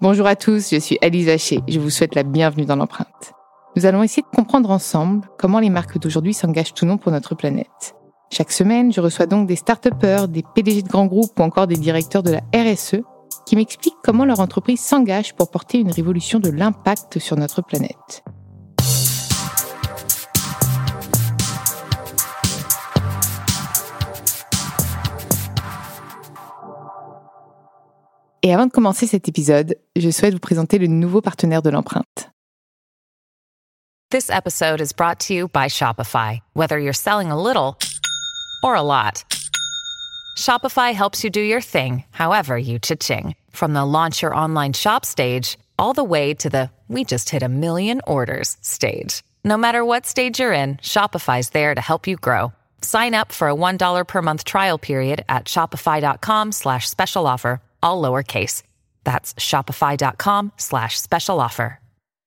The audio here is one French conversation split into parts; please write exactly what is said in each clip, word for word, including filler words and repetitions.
Bonjour à tous, je suis Alizé Haché. Je vous souhaite la bienvenue dans l'empreinte. Nous allons essayer de comprendre ensemble comment les marques d'aujourd'hui s'engagent ou non pour notre planète. Chaque semaine, je reçois donc des start-upers, des P D G de grands groupes ou encore des directeurs de la R S E qui m'expliquent comment leur entreprise s'engage pour porter une révolution de l'impact sur notre planète. Et avant de commencer cet épisode, je souhaite vous présenter le nouveau partenaire de l'empreinte. This episode is brought to you by Shopify. Whether you're selling a little or a lot, Shopify helps you do your thing, however you cha-ching. From the launch your online shop stage, all the way to the we just hit a million orders stage. No matter what stage you're in, Shopify's there to help you grow. Sign up for a one dollar per month trial period at shopify.com slash special offer, all lowercase. That's shopify.com slash special offer.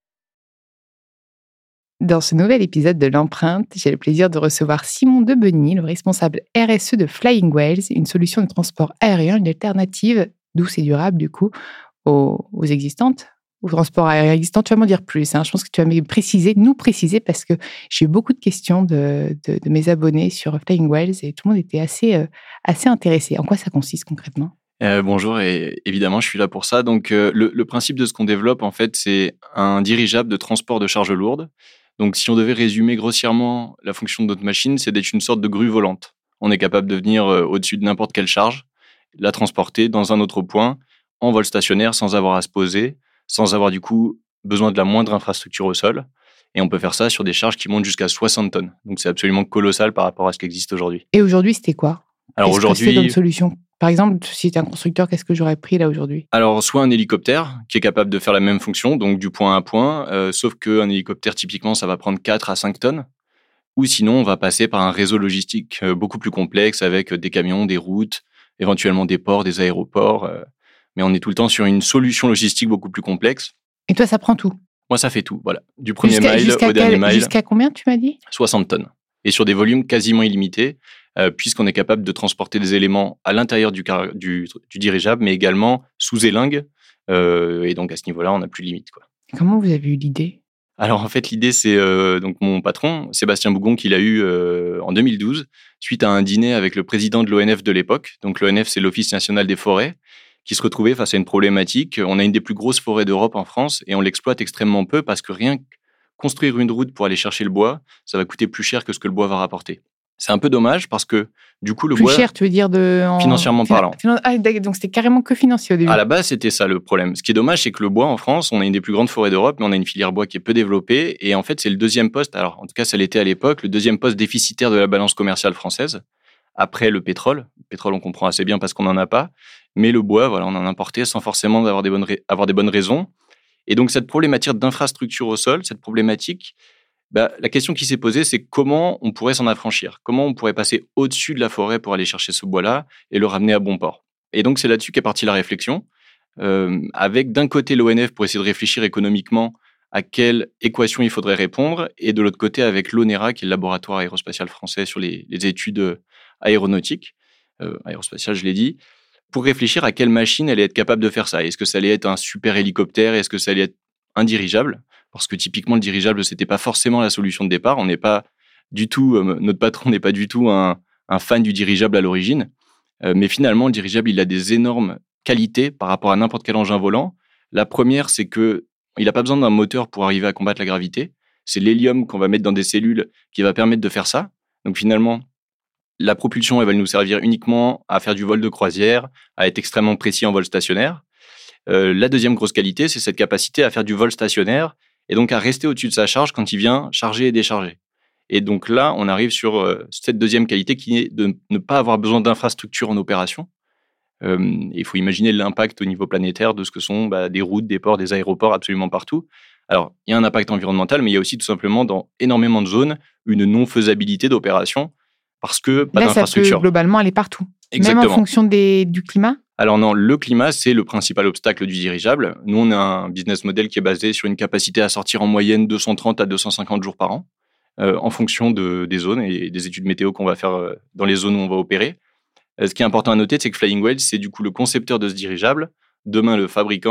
Dans ce nouvel épisode de l'empreinte, j'ai le plaisir de recevoir Simon Debeny, le responsable R S E de Flying Whales, une solution de transport aérien, une alternative douce et durable du coup aux, aux existantes, au transport aérien existant. Tu vas m'en dire plus, hein. Je pense que tu vas me préciser, nous préciser, parce que j'ai eu beaucoup de questions de, de, de mes abonnés sur Flying Whales et tout le monde était assez, euh, assez intéressé. En quoi ça consiste concrètement ? Euh, bonjour, et évidemment, je suis là pour ça. Donc, euh, le, le principe de ce qu'on développe, en fait, c'est un dirigeable de transport de charges lourdes. Donc, si on devait résumer grossièrement la fonction de notre machine, c'est d'être une sorte de grue volante. On est capable de venir euh, au-dessus de n'importe quelle charge, la transporter dans un autre point, en vol stationnaire, sans avoir à se poser, sans avoir du coup besoin de la moindre infrastructure au sol. Et on peut faire ça sur des charges qui montent jusqu'à soixante tonnes. Donc, c'est absolument colossal par rapport à ce qui existe aujourd'hui. Et aujourd'hui, c'était quoi ? Alors Qu'est-ce aujourd'hui, que c'est comme solution ? Par exemple, si tu es un constructeur, qu'est-ce que j'aurais pris là aujourd'hui ? Alors, soit un hélicoptère qui est capable de faire la même fonction, donc du point à point, euh, sauf qu'un hélicoptère, typiquement, ça va prendre quatre à cinq tonnes. Ou sinon, on va passer par un réseau logistique euh, beaucoup plus complexe avec des camions, des routes, éventuellement des ports, des aéroports. Euh, mais on est tout le temps sur une solution logistique beaucoup plus complexe. Et toi, ça prend tout ? Moi, ça fait tout, voilà. Du premier jusqu'à, mile jusqu'à au dernier quel, mile. Jusqu'à combien, tu m'as dit ? soixante tonnes. Et sur des volumes quasiment illimités, euh, puisqu'on est capable de transporter des éléments à l'intérieur du, car- du, du dirigeable, mais également sous élingue. Euh, et donc, à ce niveau-là, on n'a plus de limite, quoi. Comment vous avez eu l'idée ? Alors, en fait, l'idée, c'est euh, donc mon patron, Sébastien Bougon, qui l'a eu euh, en deux mille douze, suite à un dîner avec le président de l'O N F de l'époque. Donc, l'O N F, c'est l'Office national des forêts, qui se retrouvait face à une problématique. On a une des plus grosses forêts d'Europe en France et on l'exploite extrêmement peu parce que rien que construire une route pour aller chercher le bois, ça va coûter plus cher que ce que le bois va rapporter. C'est un peu dommage parce que, du coup, le plus bois... Plus cher, tu veux dire de... En... Financièrement Finan- parlant. Finan- ah, donc, c'était carrément que financier au début. À la base, c'était ça le problème. Ce qui est dommage, c'est que le bois en France, on a une des plus grandes forêts d'Europe, mais on a une filière bois qui est peu développée. Et en fait, c'est le deuxième poste, alors en tout cas, ça l'était à l'époque, le deuxième poste déficitaire de la balance commerciale française, après le pétrole. Le pétrole, on comprend assez bien parce qu'on n'en a pas. Mais le bois, voilà, on en importait sans forcément avoir des bonnes, ra- avoir des bonnes raisons. Et donc, cette problématique d'infrastructure au sol, cette problématique... Bah, la question qui s'est posée, c'est comment on pourrait s'en affranchir ? Comment on pourrait passer au-dessus de la forêt pour aller chercher ce bois-là et le ramener à bon port ? Et donc, c'est là-dessus qu'est partie la réflexion, euh, avec d'un côté l'O N F pour essayer de réfléchir économiquement à quelle équation il faudrait répondre, et de l'autre côté avec l'ONERA, qui est le laboratoire aérospatial français sur les, les études aéronautiques, euh, aérospatiales, je l'ai dit, pour réfléchir à quelle machine allait être capable de faire ça. Est-ce que ça allait être un super hélicoptère ? Est-ce que ça allait être un dirigeable ? Parce que typiquement, le dirigeable, c'était pas forcément la solution de départ. On n'est pas du tout, euh, notre patron n'est pas du tout un, un fan du dirigeable à l'origine. Euh, mais finalement, le dirigeable, il a des énormes qualités par rapport à n'importe quel engin volant. La première, c'est que il n'a pas besoin d'un moteur pour arriver à combattre la gravité. C'est l'hélium qu'on va mettre dans des cellules qui va permettre de faire ça. Donc finalement, la propulsion, elle va nous servir uniquement à faire du vol de croisière, à être extrêmement précis en vol stationnaire. Euh, la deuxième grosse qualité, c'est cette capacité à faire du vol stationnaire et donc à rester au-dessus de sa charge quand il vient charger et décharger. Et donc là, on arrive sur euh, cette deuxième qualité qui est de ne pas avoir besoin d'infrastructures en opération. Euh, il faut imaginer l'impact au niveau planétaire de ce que sont bah, des routes, des ports, des aéroports absolument partout. Alors, il y a un impact environnemental, mais il y a aussi tout simplement dans énormément de zones une non-faisabilité d'opération parce que pas Là, d'infrastructure. Ça peut globalement aller partout. Exactement. Même en fonction des, du climat ? Alors non, le climat, c'est le principal obstacle du dirigeable. Nous, on a un business model qui est basé sur une capacité à sortir en moyenne deux cent trente à deux cent cinquante jours par an, euh, en fonction de, des zones et des études météo qu'on va faire euh, dans les zones où on va opérer. Euh, ce qui est important à noter, c'est que Flying Whales, c'est du coup le concepteur de ce dirigeable, demain le fabricant,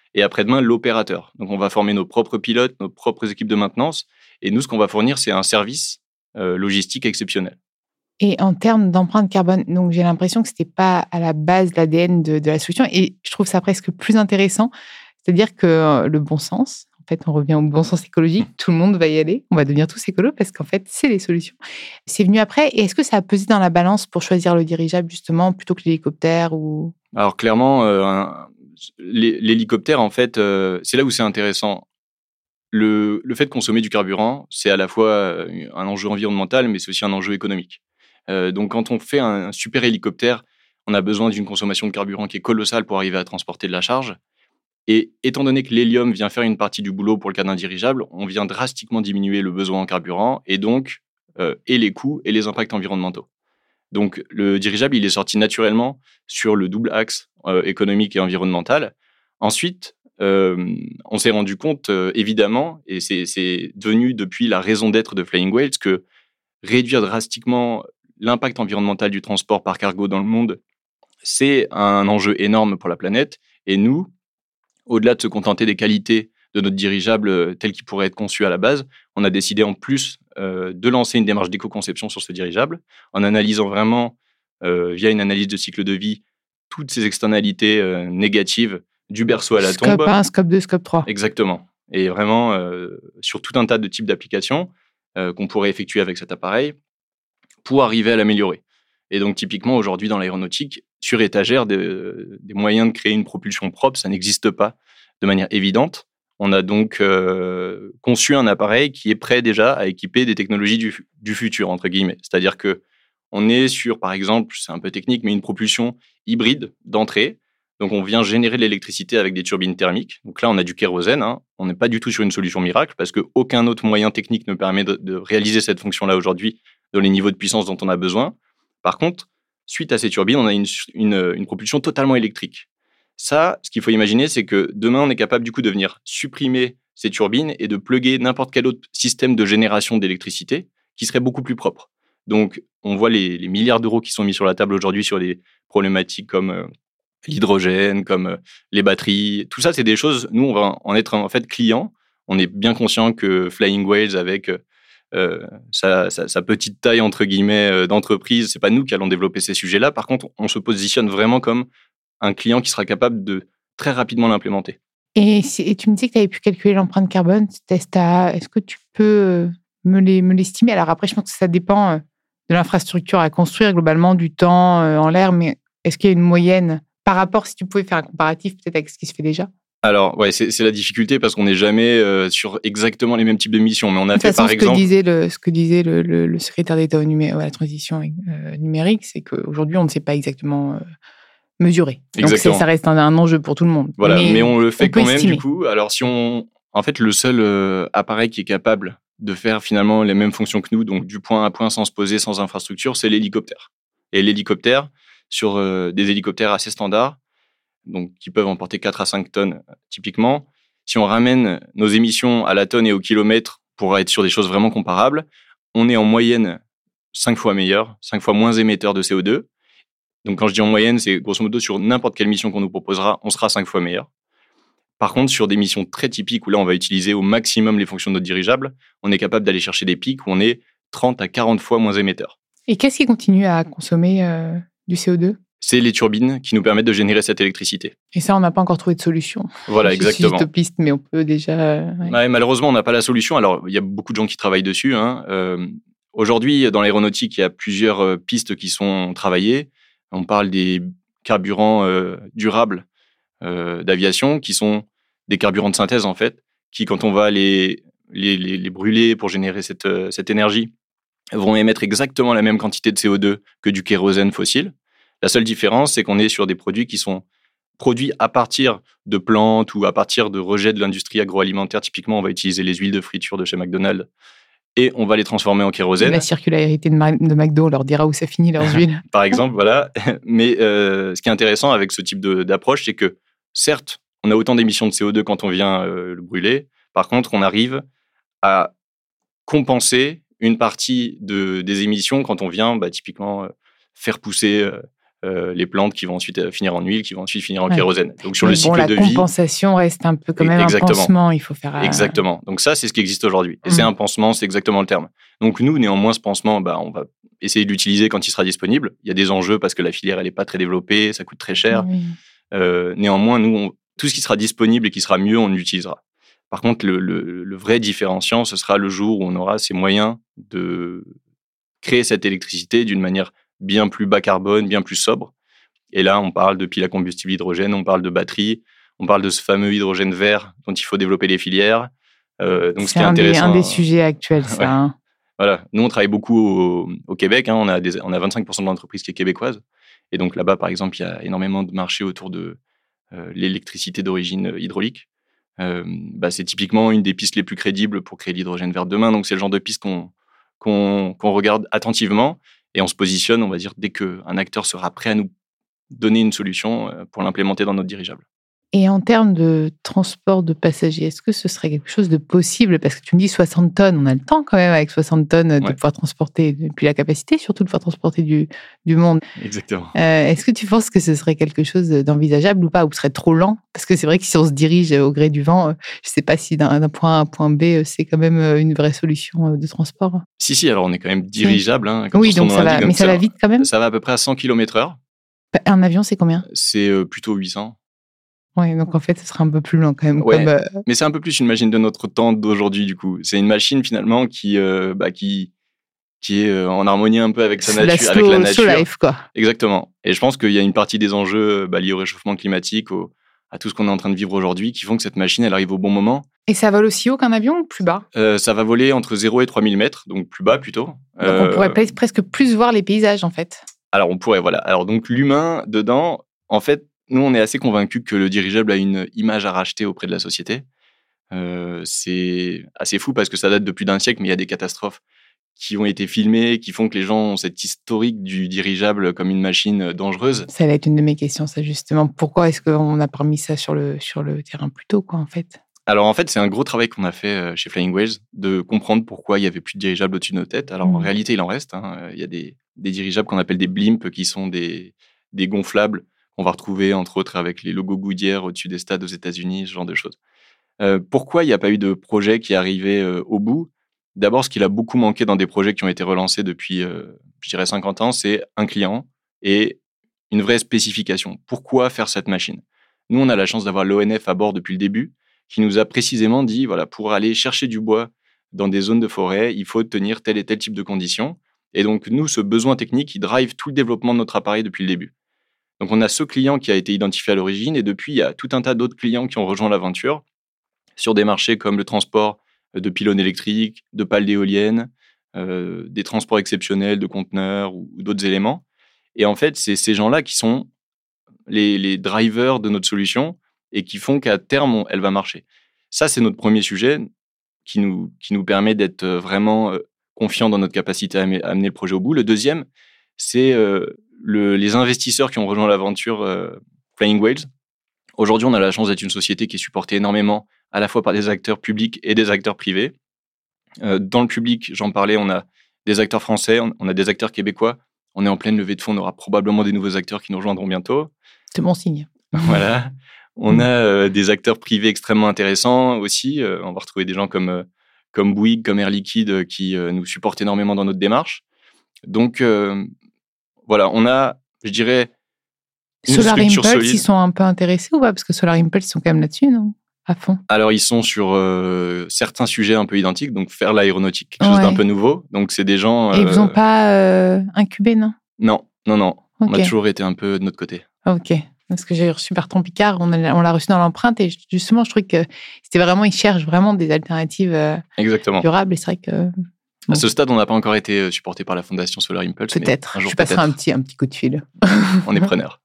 et après-demain, l'opérateur. Donc, on va former nos propres pilotes, nos propres équipes de maintenance. Et nous, ce qu'on va fournir, c'est un service euh, logistique exceptionnel. Et en termes d'empreinte carbone, donc j'ai l'impression que ce n'était pas à la base de l'A D N de, de la solution. Et je trouve ça presque plus intéressant. C'est-à-dire que le bon sens, en fait, on revient au bon sens écologique. Tout le monde va y aller. On va devenir tous écolos parce qu'en fait, c'est les solutions. C'est venu après. Et est-ce que ça a pesé dans la balance pour choisir le dirigeable, justement, plutôt que l'hélicoptère ou... Alors, clairement, euh, un, l'hélicoptère, en fait, euh, c'est là où c'est intéressant. Le, le fait de consommer du carburant, c'est à la fois un enjeu environnemental, mais c'est aussi un enjeu économique. Euh, donc, quand on fait un, un super hélicoptère, on a besoin d'une consommation de carburant qui est colossale pour arriver à transporter de la charge. Et étant donné que l'hélium vient faire une partie du boulot pour le cas d'un dirigeable, on vient drastiquement diminuer le besoin en carburant et donc euh, et les coûts et les impacts environnementaux. Donc, le dirigeable, il est sorti naturellement sur le double axe euh, économique et environnemental. Ensuite, euh, on s'est rendu compte, euh, évidemment, et c'est, c'est devenu depuis la raison d'être de Flying Whales, que réduire drastiquement l'impact environnemental du transport par cargo dans le monde, c'est un enjeu énorme pour la planète. Et nous, au-delà de se contenter des qualités de notre dirigeable tel qu'il pourrait être conçu à la base, on a décidé en plus euh, de lancer une démarche d'éco-conception sur ce dirigeable, en analysant vraiment, euh, via une analyse de cycle de vie, toutes ces externalités euh, négatives du berceau à la scope tombe. Scope un, scope deux, scope trois. Exactement. Et vraiment, euh, sur tout un tas de types d'applications euh, qu'on pourrait effectuer avec cet appareil pour arriver à l'améliorer. Et donc, typiquement, aujourd'hui, dans l'aéronautique, sur étagère, des, des moyens de créer une propulsion propre, ça n'existe pas de manière évidente. On a donc euh, conçu un appareil qui est prêt déjà à équiper des technologies du, du futur, entre guillemets. C'est-à-dire qu'on est sur, par exemple, c'est un peu technique, mais une propulsion hybride d'entrée. Donc, on vient générer de l'électricité avec des turbines thermiques. Donc là, on a du kérosène. Hein. On n'est pas du tout sur une solution miracle parce qu'aucun autre moyen technique ne permet de, de réaliser cette fonction-là aujourd'hui dans les niveaux de puissance dont on a besoin. Par contre, suite à ces turbines, on a une, une, une propulsion totalement électrique. Ça, ce qu'il faut imaginer, c'est que demain, on est capable du coup de venir supprimer ces turbines et de plugger n'importe quel autre système de génération d'électricité qui serait beaucoup plus propre. Donc, on voit les, les milliards d'euros qui sont mis sur la table aujourd'hui sur des problématiques comme euh, l'hydrogène, comme euh, les batteries. Tout ça, c'est des choses, nous, on va en être en fait clients. On est bien conscient que Flying Whales, avec euh, sa, sa, sa petite taille, entre guillemets, euh, d'entreprise, c'est pas nous qui allons développer ces sujets-là. Par contre, on se positionne vraiment comme un client qui sera capable de très rapidement l'implémenter. Et, et tu me dis que tu avais pu calculer l'empreinte carbone. Est-ce que tu peux me, les, me l'estimer? Alors après, je pense que ça dépend de l'infrastructure à construire, globalement, du temps en l'air, mais est-ce qu'il y a une moyenne par rapport, si tu pouvais faire un comparatif peut-être avec ce qui se fait déjà? Alors, ouais, c'est, c'est la difficulté parce qu'on n'est jamais euh, sur exactement les mêmes types de missions. Mais on a de fait, façon, par ce exemple... Que disait le, ce que disait le, le, le secrétaire d'État au numé- à la transition euh, numérique, c'est qu'aujourd'hui, on ne sait pas exactement euh, mesurer. Exactement. Donc, ça reste un, un enjeu pour tout le monde. Voilà, mais, mais on le fait on quand même, estimer. du coup. Alors, si on... En fait, le seul euh, appareil qui est capable de faire finalement les mêmes fonctions que nous, donc du point à point sans se poser, sans infrastructure, c'est l'hélicoptère. Et l'hélicoptère, sur euh, des hélicoptères assez standards, donc qui peuvent emporter quatre à cinq tonnes typiquement. Si on ramène nos émissions à la tonne et au kilomètre pour être sur des choses vraiment comparables, on est en moyenne cinq fois meilleur, cinq fois moins émetteur de C O deux. Donc quand je dis en moyenne, c'est grosso modo sur n'importe quelle mission qu'on nous proposera, on sera cinq fois meilleur. Par contre, sur des missions très typiques où là, on va utiliser au maximum les fonctions de notre dirigeable, on est capable d'aller chercher des pics où on est trente à quarante fois moins émetteur. Et qu'est-ce qui continue à consommer euh, du C O deux ? C'est les turbines qui nous permettent de générer cette électricité. Et ça, on n'a pas encore trouvé de solution. Voilà, Je exactement. suis utopiste, mais on peut déjà... Ouais. Ouais, malheureusement, on n'a pas la solution. Alors, il y a beaucoup de gens qui travaillent dessus. Hein. Euh, aujourd'hui, dans l'aéronautique, il y a plusieurs euh, pistes qui sont travaillées. On parle des carburants euh, durables euh, d'aviation, qui sont des carburants de synthèse, en fait, qui, quand on va les, les, les, les brûler pour générer cette, euh, cette énergie, vont émettre exactement la même quantité de C O deux que du kérosène fossile. La seule différence, c'est qu'on est sur des produits qui sont produits à partir de plantes ou à partir de rejets de l'industrie agroalimentaire. Typiquement, on va utiliser les huiles de friture de chez McDonald's et on va les transformer en kérosène. La circularité de, Ma- de McDo, on leur dira où ça finit leurs huiles. Par exemple, voilà. Mais euh, ce qui est intéressant avec ce type de, d'approche, c'est que certes, on a autant d'émissions de C O deux quand on vient euh, le brûler. Par contre, on arrive à compenser une partie de, des émissions quand on vient bah, typiquement euh, faire pousser... Euh, euh, les plantes qui vont ensuite finir en huile, qui vont ensuite finir en ouais. kérosène. Donc sur Mais le cycle bon, de la vie, compensation reste un peu quand même exactement. un pansement. Il faut faire. Euh... Exactement. Donc ça, c'est ce qui existe aujourd'hui. Et mmh. c'est un pansement, c'est exactement le terme. Donc nous, néanmoins, ce pansement, bah, on va essayer de l'utiliser quand il sera disponible. Il y a des enjeux parce que la filière, elle n'est pas très développée, ça coûte très cher. Oui. Euh, néanmoins, nous, on, tout ce qui sera disponible et qui sera mieux, on l'utilisera. Par contre, le, le, le vrai différenciant, ce sera le jour où on aura ces moyens de créer cette électricité d'une manière bien plus bas carbone, bien plus sobre. Et là, on parle de piles à combustible hydrogène, on parle de batteries, on parle de ce fameux hydrogène vert dont il faut développer les filières. Euh, donc, c'est ce qui est un, intéressant, des, un des sujets actuels, ça. ouais. Hein. Voilà. Nous, on travaille beaucoup au, au Québec. Hein. On, a des, on a vingt-cinq pour cent de l'entreprise qui est québécoise. Et donc là-bas, par exemple, il y a énormément de marchés autour de euh, l'électricité d'origine hydraulique. Euh, bah, c'est typiquement une des pistes les plus crédibles pour créer l'hydrogène vert demain. Donc, c'est le genre de piste qu'on, qu'on, qu'on regarde attentivement et on se positionne, on va dire, dès qu'un acteur sera prêt à nous donner une solution pour l'implémenter dans notre dirigeable. Et en termes de transport de passagers, est-ce que ce serait quelque chose de possible? Parce que tu me dis soixante tonnes, on a le temps quand même avec soixante tonnes de ouais. pouvoir transporter, et puis la capacité surtout de pouvoir transporter du, du monde. Exactement. Euh, est-ce que tu penses que ce serait quelque chose d'envisageable ou pas, ou ce serait trop lent? Parce que c'est vrai que si on se dirige au gré du vent, je ne sais pas si d'un, d'un point A à un point B, c'est quand même une vraie solution de transport. Si, si, alors on est quand même dirigeable. Hein, oui, donc ça va, mais ça, ça va vite quand même? Ça va à peu près à cent kilomètres heure. Un avion, c'est combien? C'est euh, plutôt huit cents. Oui, donc en fait, ce sera un peu plus lent quand même. Ouais, comme, euh... mais c'est un peu plus une machine de notre temps d'aujourd'hui, du coup. C'est une machine, finalement, qui, euh, bah, qui, qui est euh, en harmonie un peu avec, sa nature, slow, avec la nature. Slow life, quoi. Exactement. Et je pense qu'il y a une partie des enjeux bah, liés au réchauffement climatique, au, à tout ce qu'on est en train de vivre aujourd'hui, qui font que cette machine, elle arrive au bon moment. Et ça vole aussi haut qu'un avion ou plus bas? euh, Ça va voler entre zéro et trois mille mètres, donc plus bas plutôt. Donc euh... on pourrait presque plus voir les paysages, en fait. Alors, on pourrait, voilà. Alors, donc, l'humain, dedans, en fait, nous, on est assez convaincus que le dirigeable a une image à racheter auprès de la société. Euh, c'est assez fou parce que ça date de plus d'un siècle, mais il y a des catastrophes qui ont été filmées, qui font que les gens ont cette historique du dirigeable comme une machine dangereuse. Ça va être une de mes questions, ça, justement. Pourquoi est-ce qu'on n'a pas mis ça sur le, sur le terrain plus tôt, quoi, en fait? Alors, en fait, c'est un gros travail qu'on a fait chez Flying Whales, de comprendre pourquoi il n'y avait plus de dirigeables au-dessus de nos têtes. Alors, mmh. en réalité, il en reste. Hein. Il y a des, des dirigeables qu'on appelle des blimps, qui sont des, des gonflables, qu'on va retrouver, entre autres, avec les logos Goodyear au-dessus des stades aux États-Unis, ce genre de choses. Euh, pourquoi il n'y a pas eu de projet qui est arrivé euh, au bout? D'abord, ce qu'il a beaucoup manqué dans des projets qui ont été relancés depuis, euh, je dirais, cinquante ans, c'est un client et une vraie spécification. Pourquoi faire cette machine? Nous, on a la chance d'avoir l'O N F à bord depuis le début, qui nous a précisément dit, voilà, pour aller chercher du bois dans des zones de forêt, il faut tenir tel et tel type de conditions. Et donc, nous, ce besoin technique, il drive tout le développement de notre appareil depuis le début. Donc, on a ce client qui a été identifié à l'origine et depuis, il y a tout un tas d'autres clients qui ont rejoint l'aventure sur des marchés comme le transport de pylônes électriques, de pales d'éoliennes, euh, des transports exceptionnels de conteneurs ou, ou d'autres éléments. Et en fait, c'est ces gens-là qui sont les, les drivers de notre solution et qui font qu'à terme, on, elle va marcher. Ça, c'est notre premier sujet qui nous, qui nous permet d'être vraiment euh, confiants dans notre capacité à amener, à amener le projet au bout. Le deuxième, c'est euh, le, les investisseurs qui ont rejoint l'aventure euh, Flying Whales. Aujourd'hui, on a la chance d'être une société qui est supportée énormément à la fois par des acteurs publics et des acteurs privés. Euh, dans le public, j'en parlais, on a des acteurs français, on, on a des acteurs québécois. On est en pleine levée de fonds, on aura probablement des nouveaux acteurs qui nous rejoindront bientôt. C'est bon signe. Voilà. On a euh, des acteurs privés extrêmement intéressants aussi. Euh, on va retrouver des gens comme, euh, comme Bouygues, comme Air Liquide euh, qui euh, nous supportent énormément dans notre démarche. Donc, euh, voilà, on a, je dirais, une Solar structure Impulse, solide. Ils sont un peu intéressés ou pas? Parce que Solar Impulse, ils sont quand même là-dessus, non? À fond. Alors, ils sont sur euh, certains sujets un peu identiques, donc faire l'aéronautique, quelque ouais. chose d'un peu nouveau. Donc, c'est des gens... Euh... Et ils vous ont euh... pas euh, incubé, non? Non, non, non. Okay. On a toujours été un peu de notre côté. Ok. Parce que j'ai reçu Bertrand Picard, on, a, on l'a reçu dans l'empreinte et justement, je trouvais que c'était vraiment, ils cherchent vraiment des alternatives euh, Exactement. durables. Et c'est vrai que... Bon. À ce stade, on n'a pas encore été supporté par la Fondation Solar Impulse. Peut-être. Un jour, je passerai peut-être. un petit, un petit coup de fil. On est preneur.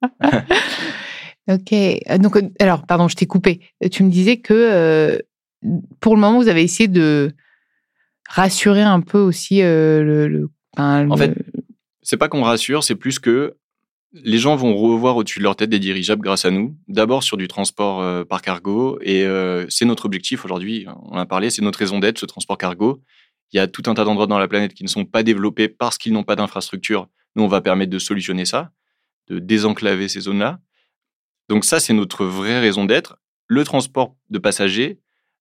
Ok. Donc, alors, pardon, je t'ai coupé. Tu me disais que euh, pour le moment, vous avez essayé de rassurer un peu aussi euh, le, le, enfin, En le... fait, c'est pas qu'on rassure, c'est plus que les gens vont revoir au-dessus de leur tête des dirigeables grâce à nous. D'abord sur du transport euh, par cargo. Et euh, c'est notre objectif aujourd'hui. On en a parlé, c'est notre raison d'être, ce transport cargo. Il y a tout un tas d'endroits dans la planète qui ne sont pas développés parce qu'ils n'ont pas d'infrastructure. Nous, on va permettre de solutionner ça. de désenclaver ces zones-là. Donc ça, c'est notre vraie raison d'être. Le transport de passagers,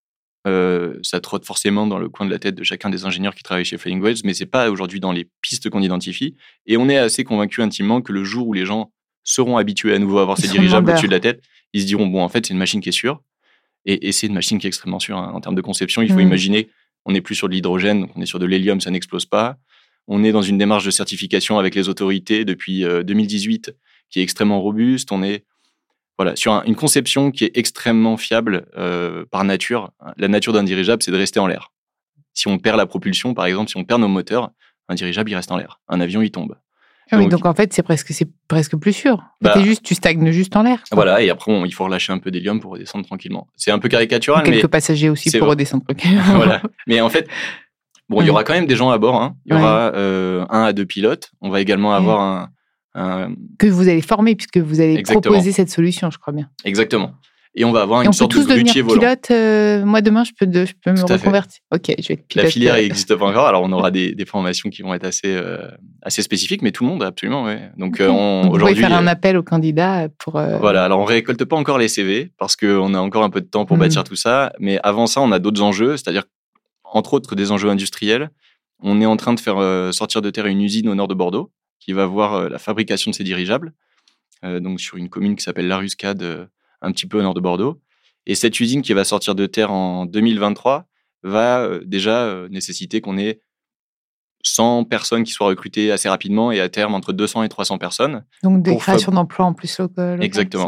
euh, ça trotte forcément dans le coin de la tête de chacun des ingénieurs qui travaillent chez Flying Whales, mais c'est pas aujourd'hui dans les pistes qu'on identifie. Et on est assez convaincus intimement que le jour où les gens seront habitués à nouveau à avoir ces dirigeables au-dessus de la tête, ils se diront, bon, en fait, c'est une machine qui est sûre. Et, et c'est une machine qui est extrêmement sûre hein, en termes de conception. Il faut mmh. imaginer, on n'est plus sur de l'hydrogène, donc on est sur de l'hélium, ça n'explose pas. On est dans une démarche de certification avec les autorités depuis euh, deux mille dix-huit qui est extrêmement robuste. On est voilà, sur un, une conception qui est extrêmement fiable euh, par nature. La nature d'un dirigeable, c'est de rester en l'air. Si on perd la propulsion, par exemple, si on perd nos moteurs, un dirigeable, il reste en l'air. Un avion, il tombe. Ah oui, donc, donc en fait, c'est presque, c'est presque plus sûr. Bah, juste, tu stagnes juste en l'air. Quoi. Voilà, et après, on, il faut relâcher un peu d'hélium pour redescendre tranquillement. C'est un peu caricatural, mais... Quelques mais passagers aussi pour vrai. redescendre tranquillement. Voilà. Mais en fait, bon, il y aura quand même des gens à bord. Hein. Il y aura ouais. euh, un à deux pilotes. On va également avoir ouais. un, un... Que vous allez former, puisque vous allez Exactement. proposer cette solution, je crois bien. Exactement. Et on va avoir et une sorte de grutier volant. Pilote, euh, moi, demain, je peux, de, je peux me reconvertir. Ok, je vais être pilote. La filière n'existe pas encore. Alors, on aura des, des formations qui vont être assez, euh, assez spécifiques, mais tout le monde, absolument. Ouais. Donc, euh, on, Donc, aujourd'hui, vous pouvez faire un appel aux candidats pour... Euh... Voilà, alors on ne récolte pas encore les C V parce qu'on a encore un peu de temps pour mmh. bâtir tout ça. Mais avant ça, on a d'autres enjeux, c'est-à-dire, entre autres, des enjeux industriels. On est en train de faire euh, sortir de terre une usine au nord de Bordeaux qui va voir euh, la fabrication de ces dirigeables, euh, donc sur une commune qui s'appelle La Ruscade, euh, un petit peu au nord de Bordeaux. Et cette usine qui va sortir de terre en deux mille vingt-trois va euh, déjà euh, nécessiter qu'on ait cent personnes qui soient recrutées assez rapidement et à terme entre deux cents et trois cents personnes. Donc des créations fab... d'emplois en plus locales. Exactement.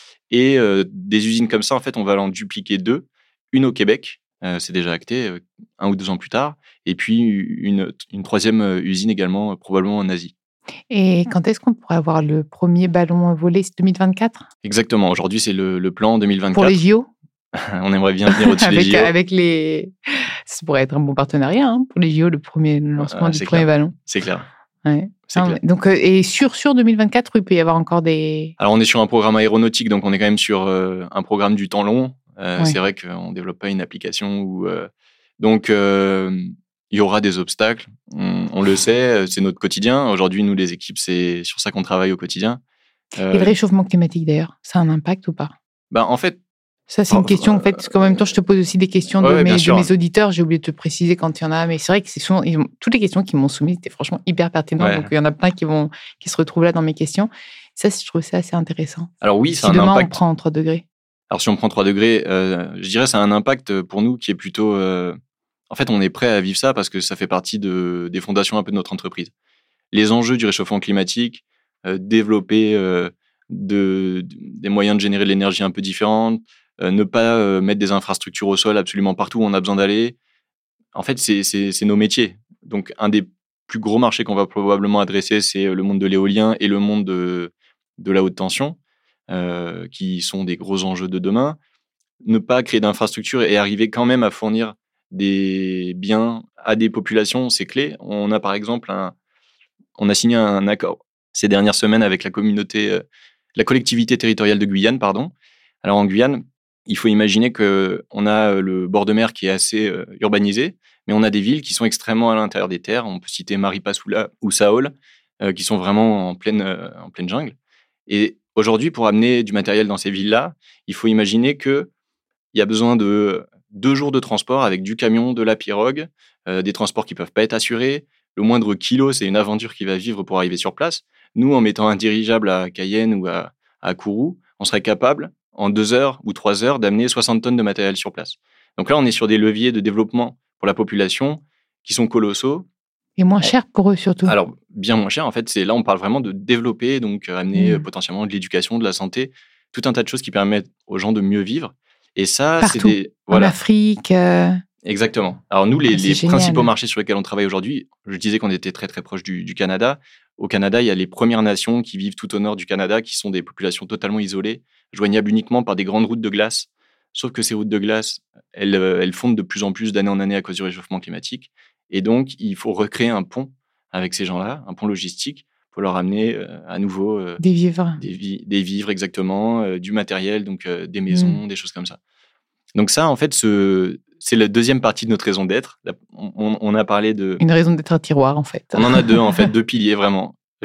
Et euh, des usines comme ça, en fait, on va en dupliquer deux. Une au Québec, euh, c'est déjà acté, euh, un ou deux ans plus tard. Et puis une, une troisième usine également, euh, probablement en Asie. Et quand est-ce qu'on pourrait avoir le premier ballon volé? C'est deux mille vingt-quatre? Exactement. Aujourd'hui, c'est le, le plan deux mille vingt-quatre. Pour les J O? On aimerait bien venir au-dessus avec, des J O. Avec les... Ça pourrait être un bon partenariat hein, pour les J O, le, premier, le lancement ah, du premier clair. ballon. C'est clair. Ouais. C'est non, clair. Donc, euh, et sur, sur deux mille vingt-quatre, il peut y avoir encore des... Alors, on est sur un programme aéronautique, donc on est quand même sur euh, un programme du temps long. Euh, ouais. C'est vrai qu'on ne développe pas une application où... Euh, donc... Euh, il y aura des obstacles, on, on le sait, c'est notre quotidien. Aujourd'hui, nous, les équipes, c'est sur ça qu'on travaille au quotidien. Euh, Et le réchauffement climatique, d'ailleurs, ça a un impact ou pas? Ben, en fait... Ça, c'est une euh, question, en fait, parce qu'en même temps, je te pose aussi des questions de, ouais, mes, de mes auditeurs. J'ai oublié de te préciser quand il y en a, mais c'est vrai que c'est souvent... Ils ont, toutes les questions qu'ils m'ont soumises étaient franchement hyper pertinentes, ouais. donc il y en a plein qui, vont, qui se retrouvent là dans mes questions. Ça, je trouve ça assez intéressant. Alors oui, si c'est un demain, impact... on prend trois degrés. Alors, si on prend trois degrés, euh, je dirais que ça a un impact pour nous qui est plutôt... Euh, En fait, on est prêt à vivre ça parce que ça fait partie de, des fondations un peu de notre entreprise. Les enjeux du réchauffement climatique, euh, développer euh, de, de, des moyens de générer de l'énergie un peu différente, euh, ne pas euh, mettre des infrastructures au sol absolument partout où on a besoin d'aller. En fait, c'est, c'est, c'est nos métiers. Donc, un des plus gros marchés qu'on va probablement adresser, c'est le monde de l'éolien et le monde de, de la haute tension, euh, qui sont des gros enjeux de demain. Ne pas créer d'infrastructures et arriver quand même à fournir des biens à des populations, c'est clé. On a par exemple un, on a signé un accord ces dernières semaines avec la communauté, euh, la collectivité territoriale de Guyane, pardon. Alors en Guyane, il faut imaginer que on a le bord de mer qui est assez euh, urbanisé, mais on a des villes qui sont extrêmement à l'intérieur des terres. On peut citer Maripasoula ou Saol, euh, qui sont vraiment en pleine, euh, en pleine jungle. Et aujourd'hui, pour amener du matériel dans ces villes-là, il faut imaginer que il y a besoin de deux jours de transport avec du camion, de la pirogue, euh, des transports qui ne peuvent pas être assurés. Le moindre kilo, c'est une aventure qui va vivre pour arriver sur place. Nous, en mettant un dirigeable à Cayenne ou à, à Kourou, on serait capable, en deux heures ou trois heures, d'amener soixante tonnes de matériel sur place. Donc là, on est sur des leviers de développement pour la population qui sont colossaux. Et moins cher pour eux, surtout. Alors, bien moins cher. En fait, c'est, là, on parle vraiment de développer, donc amener mmh. potentiellement de l'éducation, de la santé, tout un tas de choses qui permettent aux gens de mieux vivre. Et ça, Partout. c'est des... Voilà. En Afrique. Euh... Exactement. Alors nous, les, ah, les génial. principaux marchés sur lesquels on travaille aujourd'hui, je disais qu'on était très très proche du, du Canada. Au Canada, il y a les Premières Nations qui vivent tout au nord du Canada, qui sont des populations totalement isolées, joignables uniquement par des grandes routes de glace. Sauf que ces routes de glace, elles, elles fondent de plus en plus d'année en année à cause du réchauffement climatique. Et donc, il faut recréer un pont avec ces gens-là, un pont logistique, pour leur amener euh, à nouveau... Euh, des vivres. Des, vi- des vivres, exactement, euh, du matériel, donc euh, des maisons, mmh. des choses comme ça. Donc ça, en fait, ce, c'est la deuxième partie de notre raison d'être. On, on a parlé de... Une raison d'être un tiroir, en fait. On en a deux, en fait, deux piliers, vraiment.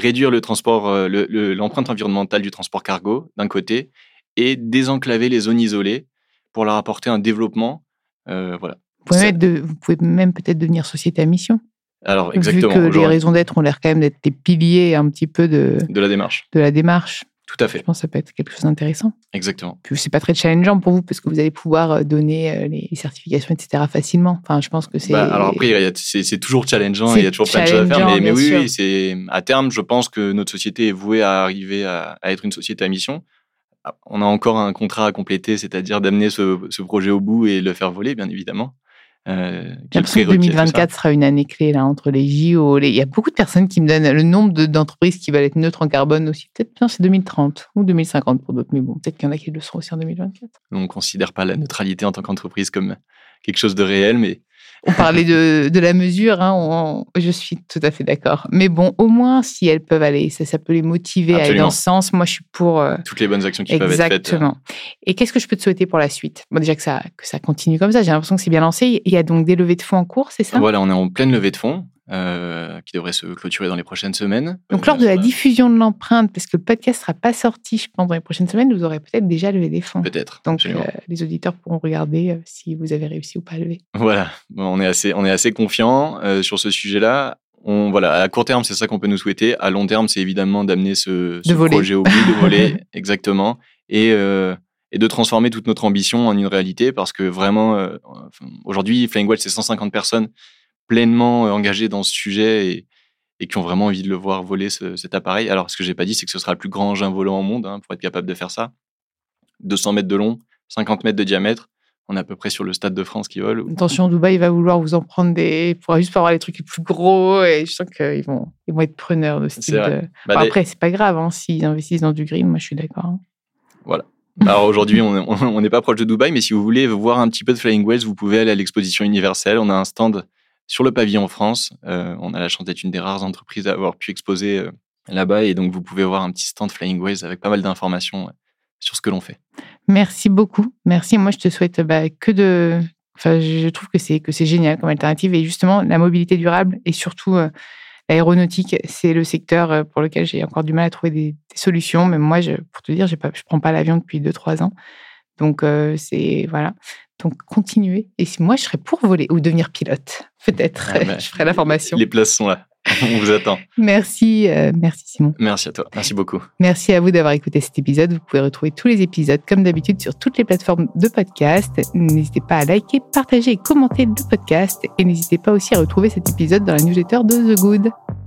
réduire le transport, euh, le, le, l'empreinte environnementale du transport cargo d'un côté et désenclaver les zones isolées pour leur apporter un développement. Euh, voilà. Vous pouvez, Ça... de, vous pouvez même peut-être devenir société à mission. Alors, exactement. Vu que les raisons d'être ont l'air quand même d'être des piliers un petit peu de, de la démarche. De la démarche. Tout à fait. Je pense que ça peut être quelque chose d'intéressant. Exactement. Puis c'est pas très challengeant pour vous parce que vous allez pouvoir donner les certifications, et cetera facilement. Enfin, je pense que c'est... Bah, alors après, c'est, c'est toujours challengeant, il y a toujours plein de choses à faire. Mais, mais oui, oui, c'est, à terme, je pense que notre société est vouée à arriver à, à être une société à mission. On a encore un contrat à compléter, c'est-à-dire d'amener ce, ce projet au bout et le faire voler, bien évidemment. Euh, J'ai l'impression que deux mille vingt-quatre sera une année clé là, entre les J O. Les... Il y a beaucoup de personnes qui me donnent le nombre de, d'entreprises qui veulent être neutres en carbone aussi. Peut-être non, c'est deux mille trente ou deux mille cinquante pour d'autres, mais bon, peut-être qu'il y en a qui le seront aussi en deux mille vingt-quatre. On ne considère pas la neutralité en tant qu'entreprise comme quelque chose de réel, mais... On parlait de, de la mesure, hein, on, je suis tout à fait d'accord. Mais bon, au moins, si elles peuvent aller, ça, ça peut les motiver Absolument. à aller dans ce sens. Moi, je suis pour... Euh... Toutes les bonnes actions qui Exactement. peuvent être faites. Exactement. Et qu'est-ce que je peux te souhaiter pour la suite ? Bon, déjà que ça, que ça continue comme ça, j'ai l'impression que c'est bien lancé. Il y a donc des levées de fonds en cours, c'est ça ? Voilà, on est en pleine levée de fonds euh, qui devrait se clôturer dans les prochaines semaines. Donc, lors de la diffusion de l'empreinte, parce que le podcast ne sera pas sorti, je pense, dans les prochaines semaines, vous aurez peut-être déjà levé des fonds. Peut-être. Donc, euh, les auditeurs pourront regarder euh, si vous avez réussi ou pas à lever. Voilà, bon, on est assez, on est assez confiants euh, sur ce sujet-là. On, voilà, à court terme, c'est ça qu'on peut nous souhaiter. À long terme, c'est évidemment d'amener ce, ce projet au bout, de voler, exactement, et, euh, et de transformer toute notre ambition en une réalité, parce que vraiment, euh, aujourd'hui, Flying Whales, c'est cent cinquante personnes pleinement engagées dans ce sujet et, et qui ont vraiment envie de le voir voler, ce, cet appareil. Alors, ce que j'ai pas dit, c'est que ce sera le plus grand engin volant au monde, hein, pour être capable de faire ça. deux cents mètres de long, cinquante mètres de diamètre. On est à peu près sur le Stade de France qui vole. Attention, Dubaï va vouloir vous en prendre des... pour juste pour avoir les trucs les plus gros. Et je sens qu'ils vont, ils vont être preneurs de ce type de... Bah, bon, des... Après, c'est pas grave, hein, s'ils investissent dans du green, moi je suis d'accord. Hein. Voilà. Alors aujourd'hui, on n'est pas proche de Dubaï, mais si vous voulez voir un petit peu de Flying Whales, vous pouvez aller à l'exposition universelle. On a un stand sur le pavillon France. Euh, on a la chance d'être une des rares entreprises à avoir pu exposer euh, là-bas. Et donc, vous pouvez voir un petit stand Flying Whales avec pas mal d'informations euh, sur ce que l'on fait. Merci beaucoup. Merci. Moi, je te souhaite bah, que de... Enfin, je trouve que c'est, que c'est génial comme alternative. Et justement, la mobilité durable et surtout euh, l'aéronautique, c'est le secteur pour lequel j'ai encore du mal à trouver des, des solutions. Même moi, je, pour te dire, j'ai pas, je ne prends pas l'avion depuis deux trois ans. Donc, euh, c'est... Voilà. Donc, continuez. Et si moi, je serais pour voler ou devenir pilote, peut-être. Ah ben, je ferai la formation. Les places sont là. On vous attend. Merci, euh, merci Simon. Merci à toi. Merci beaucoup. Merci à vous d'avoir écouté cet épisode. Vous pouvez retrouver tous les épisodes, comme d'habitude, sur toutes les plateformes de podcast. N'hésitez pas à liker, partager et commenter le podcast. Et n'hésitez pas aussi à retrouver cet épisode dans la newsletter de The Good.